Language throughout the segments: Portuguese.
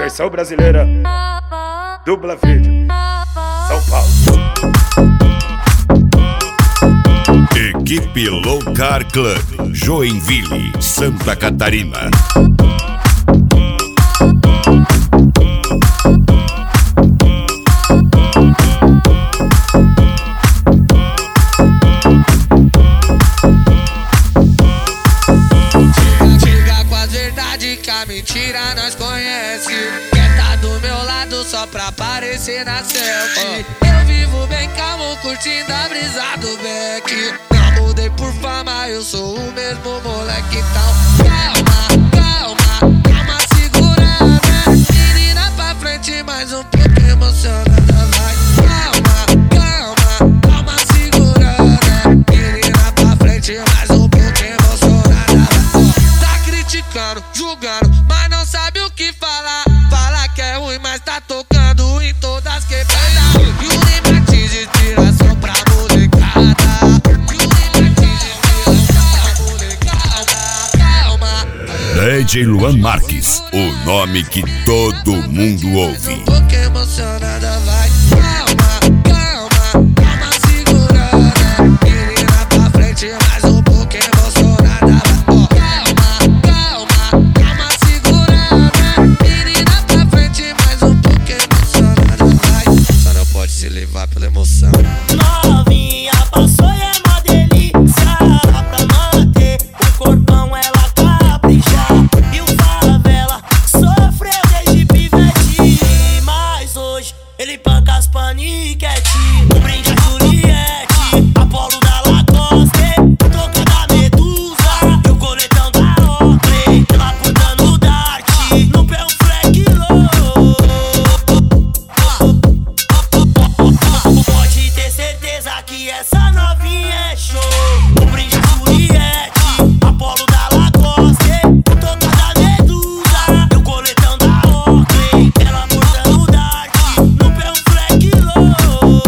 Versão brasileira, dubla vídeo, São Paulo. Equipe Low Car Club, Joinville, Santa Catarina. Chega com as verdades que a mentira nós conhece. Quer tá do meu lado só pra aparecer na selfie. Eu vivo bem calmo, curtindo a brisa do Beck. Não mudei por fama, eu sou o mesmo moleque. Então calma, calma, calma, segurada. Menina pra frente, mais um pouco emocionada. Vai, calma, calma, calma, segurada. Menina pra frente, mais um pouco emocionada. Tá criticando, julgando, mas não sabe o que falar. Fala que é ruim, mas tá tocando em todas as quebradas. E o limite de inspiração pra molecada. DJ Luan Marques, o nome que todo mundo ouve. Um pouco emocionada, vai. Calma, calma, calma, segurada. Menina pra frente, mais um pouco emocionada. Calma, calma, calma, segurada. Menina pra frente, mais um pouco emocionada, vai. Só não pode se levar pela emoção. Novinha passou e é uma delícia. Pra manter o corpão ela capricha. E o favela sofreu desde pivete, mas hoje ele panca as paniquete. Um brinde a Juliette, Apolo da Lacoste, troca da Medusa e o coletão da Oakley. Ela cortando o Dart, no pé um fleck low. Pode ter certeza que essa novinha é show. Um brinde a Juliette, Apolo da Lacoste, troca da Medusa e o coletão da Oakley. Ela cortando o Dart, no pé um fleck low.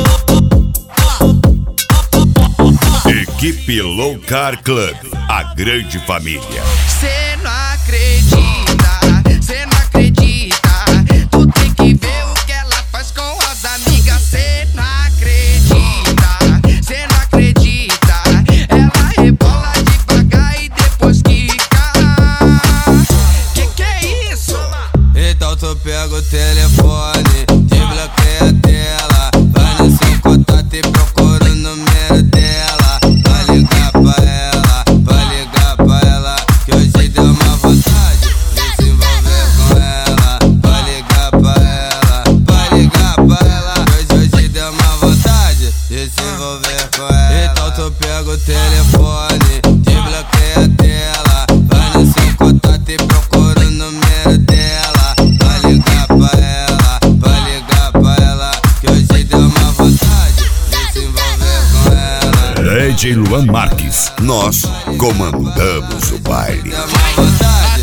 Equipe Low Car Club, a grande família. Cê não acredita, cê não acredita. Tu tem que ver o que ela faz com as amigas. Cê não acredita, cê não acredita. Ela rebola devagar e depois quica. Que é isso? Então tu pega o telefone, desbloqueia a tela. Vai no seu contato e procura o número dela. Vai ligar pra ela, vai ligar pra ela, que hoje deu uma vontade de se envolver com ela. Vai ligar pra ela, vai ligar pra ela, que hoje deu uma vontade de se envolver com ela. Então tu pega o telefone, desbloqueia a tela. Vai no seu contato e procura o número dela. Vai ligar pra ela, vai ligar pra ela, que hoje deu uma vontade de se envolver com ela. DJ Luan Marques, nós comandamos o baile. Deu uma vontade.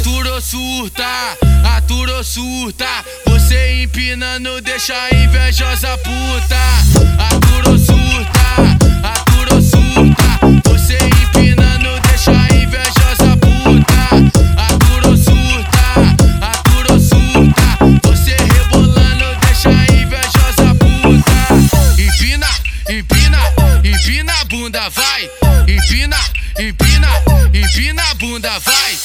Aturou surta. Você empinando deixa a invejosa puta. Aturou surta. Você empinando deixa a invejosa puta. Aturou surta. Você rebolando deixa a invejosa puta. Empina a bunda, vai. Empina a bunda, vai.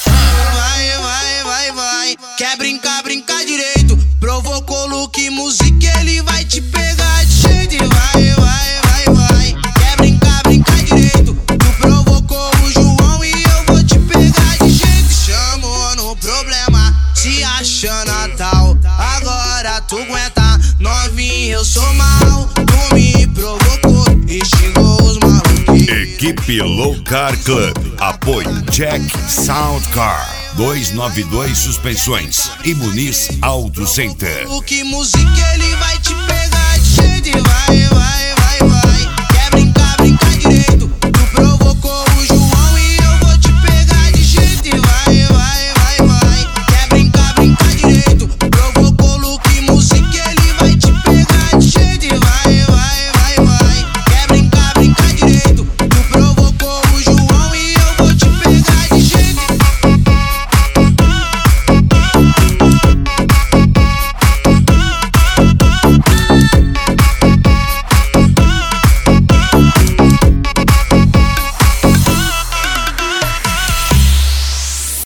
Vai. Quer brincar, brinca direito. Provocou look, música, ele vai te pegar de jeito. E vai. Quer brincar, brinca direito. Tu provocou o João e eu vou te pegar de jeito. Chamou no problema, se achando Natal. Agora tu aguenta, novinha, eu sou mal. Tu me provocou e xingou os maluquinhos. Equipe Low Car Club, apoio Jack Sound Car, 292 Suspensões e Muniz Auto Center. O que música ele vai te pegar de jeito. E vai.